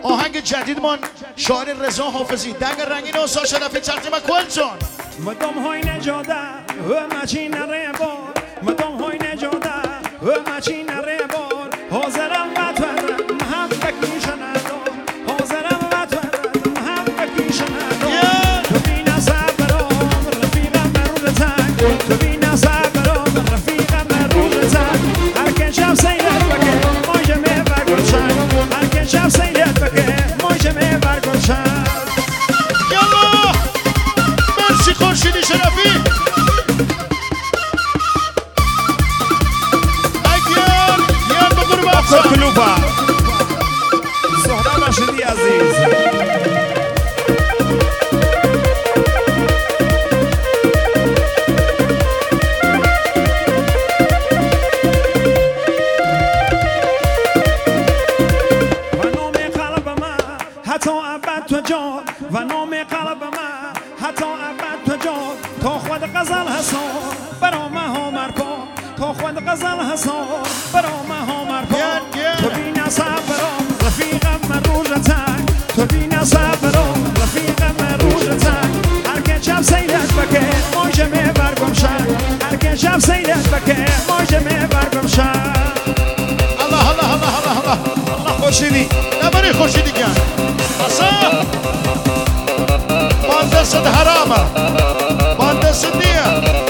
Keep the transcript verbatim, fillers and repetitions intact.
آهنگ جدید من شاعر رضا حافظی دنگ رنگین و ساشا رفی تقدیم کلتون مدام های نجاده و مچین ریبار مدام های نجاده و مچین ریبار حاضرم و تورم هم بکیش ندار حاضرم و تورم هم بکیش ندار تو بین صبرام رفیقم برون تنگ تو بین صبرام رفیقم برون تنگ هر که شب سیلت بکه ماجمه برگرشن هر که شب سیلت بکه ماجمه برگرشن یالا مرسی خورشیدی شرفی اگر یاد بگو رو اکو کلوبا سهراب رشیدی عزیز و نام قلب من حتی ابد تو جان و نام قلب من حتی ابد تو جان تا خود غزل حسان برا مها مرکان تا خود غزل حسان برا مها مرکان تو بین صبرام رفیقم من روز تنگ تو بین صبرام رفیقم من روز تنگ هر که شب سیلت بکه ماجمه برگم شد هر که شب سیلت بکه ماجمه برگم شد الله الله الله الله الله الله خورشیدی نبری خورشیدی کن اصلا با دست حرامه با دست نیه